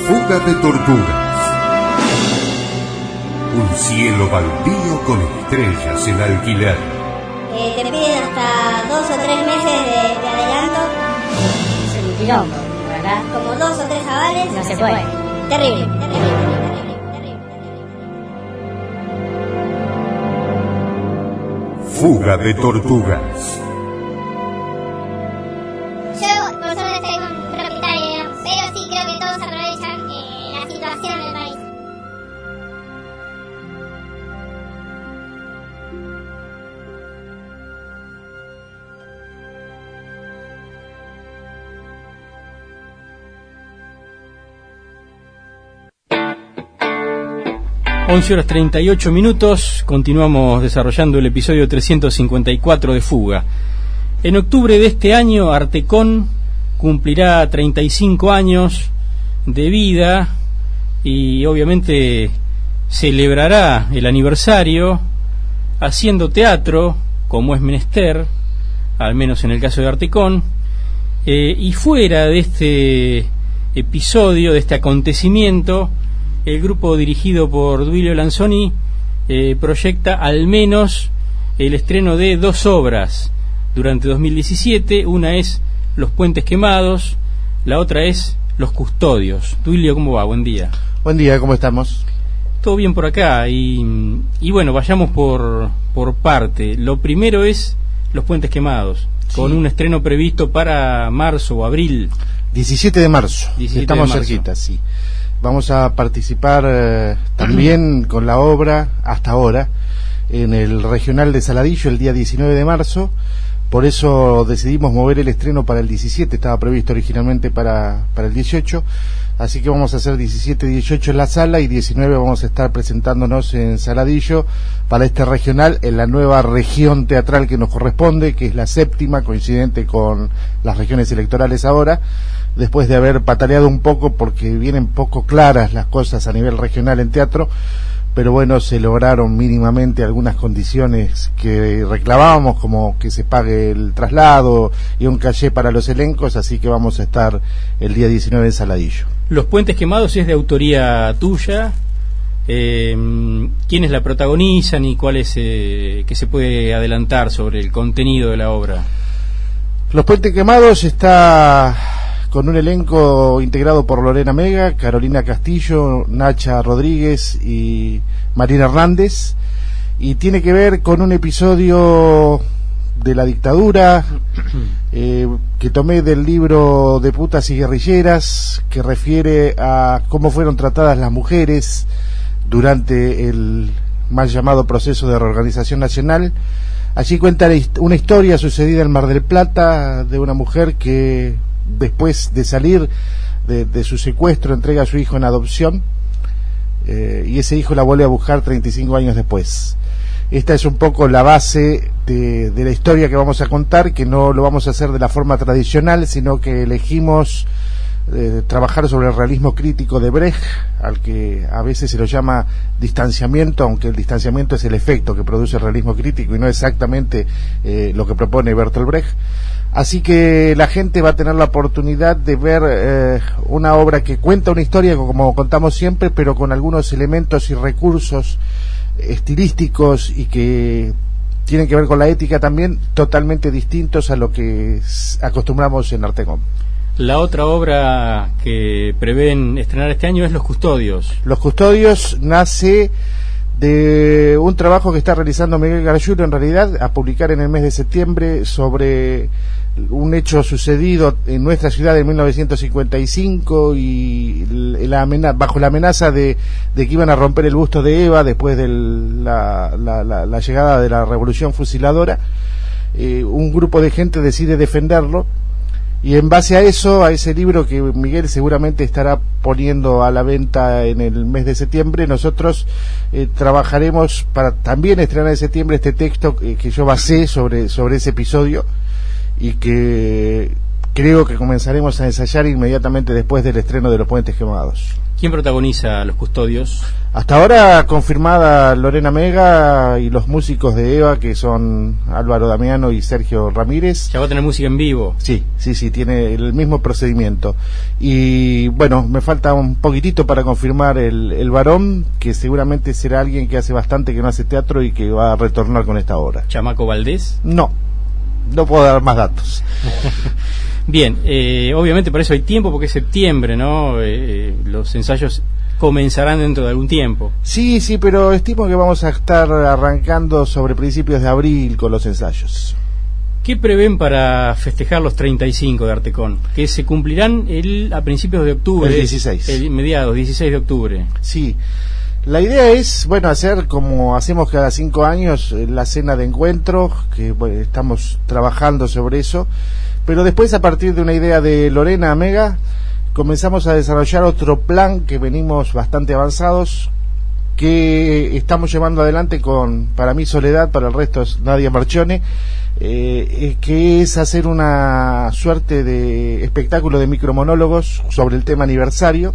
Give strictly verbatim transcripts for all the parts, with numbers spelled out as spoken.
Fuga de tortugas. Un cielo baldío con estrellas en alquiler. Eh, te piden hasta dos o tres meses de, de adelanto. Es un quilombo, ¿verdad? Como dos o tres avales. No se puede. Terrible, terrible, terrible, terrible. Fuga de tortugas. Yo, por suerte, soy un propietario, pero sí creo que todos aprovechan eh, la situación del país. once horas treinta y ocho minutos, continuamos desarrollando el episodio trescientos cincuenta y cuatro de Fuga. En octubre de este año, Artecon cumplirá treinta y cinco años de vida y obviamente celebrará el aniversario haciendo teatro, como es menester, al menos en el caso de Artecon, eh, y fuera de este episodio, de este acontecimiento, el grupo dirigido por Duilio Lanzoni eh, proyecta al menos el estreno de dos obras durante dos mil diecisiete. Una es Los Puentes Quemados, la otra es Los Custodios. Duilio, ¿cómo va? Buen día. Buen día, ¿cómo estamos? Todo bien por acá y, y bueno, vayamos por, por parte. Lo primero es Los Puentes Quemados, sí, con un estreno previsto para marzo o abril. diecisiete de marzo, diecisiete estamos de marzo. cerquita, sí. Vamos a participar eh, también con la obra, hasta ahora, en el Regional de Saladillo el día diecinueve de marzo. Por eso decidimos mover el estreno para el diecisiete, estaba previsto originalmente para, para el dieciocho. Así que vamos a hacer diecisiete y dieciocho en la sala y diecinueve vamos a estar presentándonos en Saladillo para este regional en la nueva región teatral que nos corresponde, que es la séptima, coincidente con las regiones electorales ahora, después de haber pataleado un poco porque vienen poco claras las cosas a nivel regional en teatro, pero bueno, se lograron mínimamente algunas condiciones que reclamábamos, como que se pague el traslado y un caché para los elencos, así que vamos a estar el día diecinueve en Saladillo. Los Puentes Quemados es de autoría tuya. Eh, ¿Quiénes la protagonizan y cuál es, eh, qué se puede adelantar sobre el contenido de la obra? Los Puentes Quemados está con un elenco integrado por Lorena Mega, Carolina Castillo, Nacha Rodríguez y Marina Hernández, y tiene que ver con un episodio de la dictadura eh, que tomé del libro de Putas y Guerrilleras, que refiere a cómo fueron tratadas las mujeres durante el mal llamado proceso de reorganización nacional. Allí cuenta una historia sucedida en Mar del Plata de una mujer que después de salir de, de su secuestro entrega a su hijo en adopción, eh, y ese hijo la vuelve a buscar treinta y cinco años después. Esta es un poco la base de, de la historia que vamos a contar, que no lo vamos a hacer de la forma tradicional, sino que elegimos eh, trabajar sobre el realismo crítico de Brecht, al que a veces se lo llama distanciamiento, aunque el distanciamiento es el efecto que produce el realismo crítico y no exactamente eh, lo que propone Bertolt Brecht. Así que la gente va a tener la oportunidad de ver eh, una obra que cuenta una historia, como contamos siempre, pero con algunos elementos y recursos estilísticos y que tienen que ver con la ética también, totalmente distintos a lo que acostumbramos en Artecon. La otra obra que prevén estrenar este año es Los Custodios. Los Custodios nace de un trabajo que está realizando Miguel Garayulo, en realidad, a publicar en el mes de septiembre sobre un hecho sucedido en nuestra ciudad en mil novecientos cincuenta y cinco y la amenaza, bajo la amenaza de, de que iban a romper el busto de Eva después de la, la, la, la llegada de la revolución fusiladora. Eh, un grupo de gente decide defenderlo. Y en base a eso, a ese libro que Miguel seguramente estará poniendo a la venta en el mes de septiembre, nosotros eh, trabajaremos para también estrenar en septiembre este texto eh, que yo basé sobre, sobre ese episodio y que creo que comenzaremos a ensayar inmediatamente después del estreno de Los Puentes Quemados. ¿Quién protagoniza Los Custodios? Hasta ahora confirmada Lorena Mega y los músicos de Eva, que son Álvaro Damiano y Sergio Ramírez. ¿Ya va a tener música en vivo? Sí, sí, sí, tiene el mismo procedimiento. Y bueno, me falta un poquitito para confirmar el, el varón, que seguramente será alguien que hace bastante que no hace teatro y que va a retornar con esta obra. ¿Chamaco Valdés? No, no puedo dar más datos. Bien, eh, obviamente para eso hay tiempo, porque es septiembre, ¿no? Eh, los ensayos comenzarán dentro de algún tiempo. Sí, sí, pero estimo que vamos a estar arrancando sobre principios de abril con los ensayos. ¿Qué prevén para festejar los treinta y cinco de Artecon? Que se cumplirán el, a principios de octubre. El dieciséis. El mediados, dieciséis de octubre. Sí. La idea es, bueno, hacer como hacemos cada cinco años, la cena de encuentro, que bueno, estamos trabajando sobre eso, pero después, a partir de una idea de Lorena Mega, comenzamos a desarrollar otro plan que venimos bastante avanzados, que estamos llevando adelante con, para mí, Soledad, para el resto es Nadia Marchione, eh, que es hacer una suerte de espectáculo de micromonólogos sobre el tema aniversario,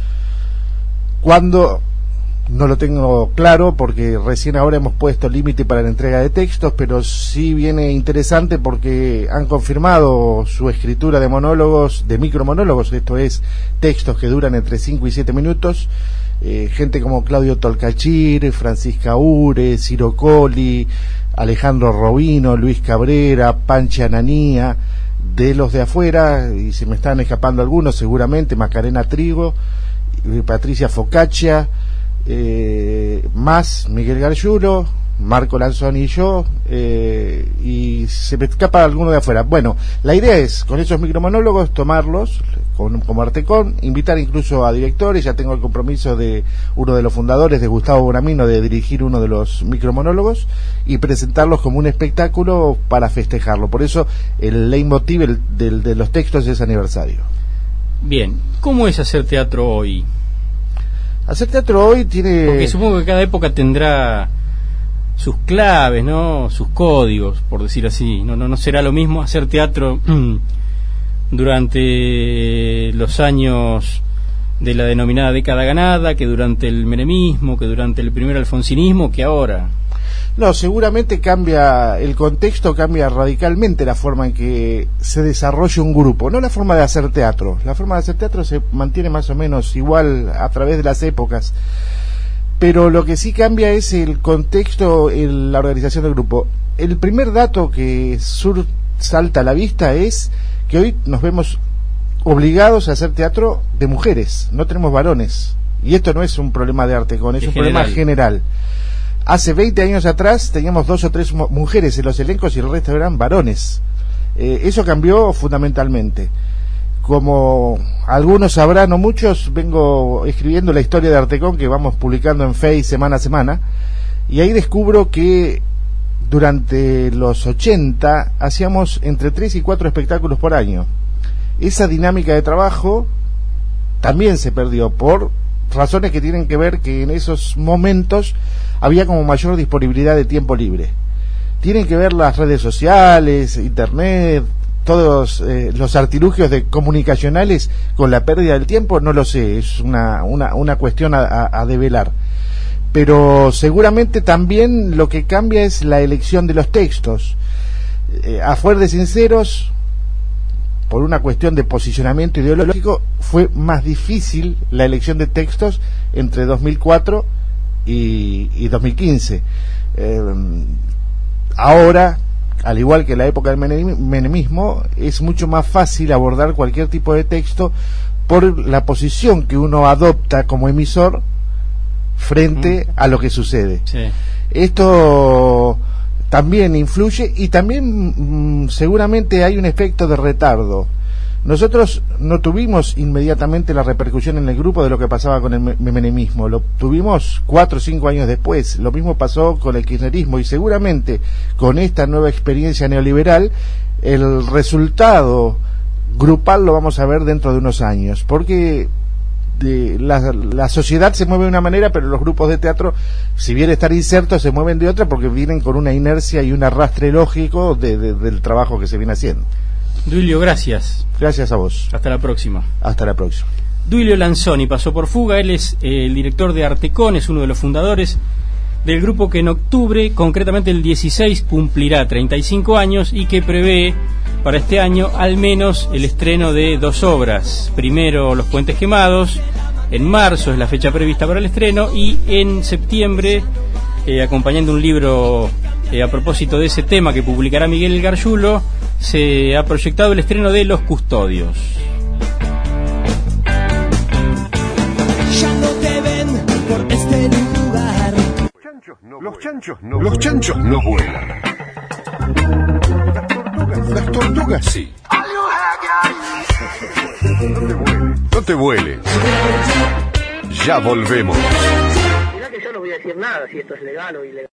cuando... No lo tengo claro porque recién ahora hemos puesto límite para la entrega de textos, pero sí viene interesante porque han confirmado su escritura de monólogos, de micromonólogos, esto es, textos que duran entre cinco y siete minutos, eh, gente como Claudio Tolcachir, Francisca Ure, Ciro Colli, Alejandro Robino, Luis Cabrera, Pancha Nanía, de los de afuera, y se me están escapando algunos seguramente, Macarena Trigo, Patricia Focaccia, Eh, más Miguel Gargiulo, Marco Lanzoni y yo, eh, y se me escapa alguno de afuera. Bueno, la idea es, con esos micromonólogos, tomarlos con, como Artecon, invitar incluso a directores. Ya tengo el compromiso de uno de los fundadores, de Gustavo Bonamino, de dirigir uno de los micromonólogos y presentarlos como un espectáculo para festejarlo. Por eso el leitmotiv el, del, de los textos es aniversario. Bien, ¿cómo es hacer teatro hoy? Hacer teatro hoy tiene... Porque supongo que cada época tendrá sus claves, ¿no? Sus códigos, por decir así. No, no, no será lo mismo hacer teatro durante los años de la denominada década ganada, que durante el menemismo, que durante el primer alfonsinismo, que ahora. No, seguramente cambia el contexto, cambia radicalmente la forma en que se desarrolla un grupo, no la forma de hacer teatro. La forma de hacer teatro se mantiene más o menos igual a través de las épocas, pero lo que sí cambia es el contexto en la organización del grupo. El primer dato que sur salta a la vista es que hoy nos vemos obligados a hacer teatro de mujeres, no tenemos varones, y esto no es un problema de Artecon, es un problema general. Hace veinte años atrás teníamos dos o tres mujeres en los elencos y el resto eran varones. Eh, eso cambió fundamentalmente. Como algunos sabrán o muchos, vengo escribiendo la historia de Artecon que vamos publicando en Face semana a semana, y ahí descubro que durante los ochenta hacíamos entre tres y cuatro espectáculos por año. Esa dinámica de trabajo también se perdió por razones que tienen que ver que en esos momentos había como mayor disponibilidad de tiempo libre. Tienen que ver las redes sociales, internet, todos eh, los artilugios de comunicacionales con la pérdida del tiempo, no lo sé, es una, una, una cuestión a, a, a develar. Pero seguramente también lo que cambia es la elección de los textos. Eh, a fuer de sinceros, por una cuestión de posicionamiento ideológico, fue más difícil la elección de textos entre dos mil cuatro y, y dos mil quince. Eh, ahora, al igual que en la época del menemismo, es mucho más fácil abordar cualquier tipo de texto por la posición que uno adopta como emisor frente a lo que sucede. Sí. Esto también influye y también mmm, seguramente hay un efecto de retardo. Nosotros no tuvimos inmediatamente la repercusión en el grupo de lo que pasaba con el menemismo, lo tuvimos cuatro o cinco años después. Lo mismo pasó con el kirchnerismo y seguramente con esta nueva experiencia neoliberal el resultado grupal lo vamos a ver dentro de unos años, porque de la, la sociedad se mueve de una manera, pero los grupos de teatro, si bien están insertos, se mueven de otra porque vienen con una inercia y un arrastre lógico de, de, del trabajo que se viene haciendo. Duilio, gracias. Gracias a vos. Hasta la próxima. Hasta la próxima. Duilio Lanzoni pasó por Fuga. Él es eh, el director de Artecon, es uno de los fundadores del grupo que en octubre, concretamente el dieciséis, cumplirá treinta y cinco años y que prevé para este año al menos el estreno de dos obras. Primero Los Puentes Quemados, en marzo es la fecha prevista para el estreno, y en septiembre, eh, acompañando un libro eh, a propósito de ese tema que publicará Miguel Gargiulo, se ha proyectado el estreno de Los Custodios. Ya no te ven por este lugar. Los chanchos no Los chanchos no vuelan. Las tortugas. Sí. No te vueles. Ya volvemos. Mirá que yo no voy a decir nada si esto es legal o ilegal.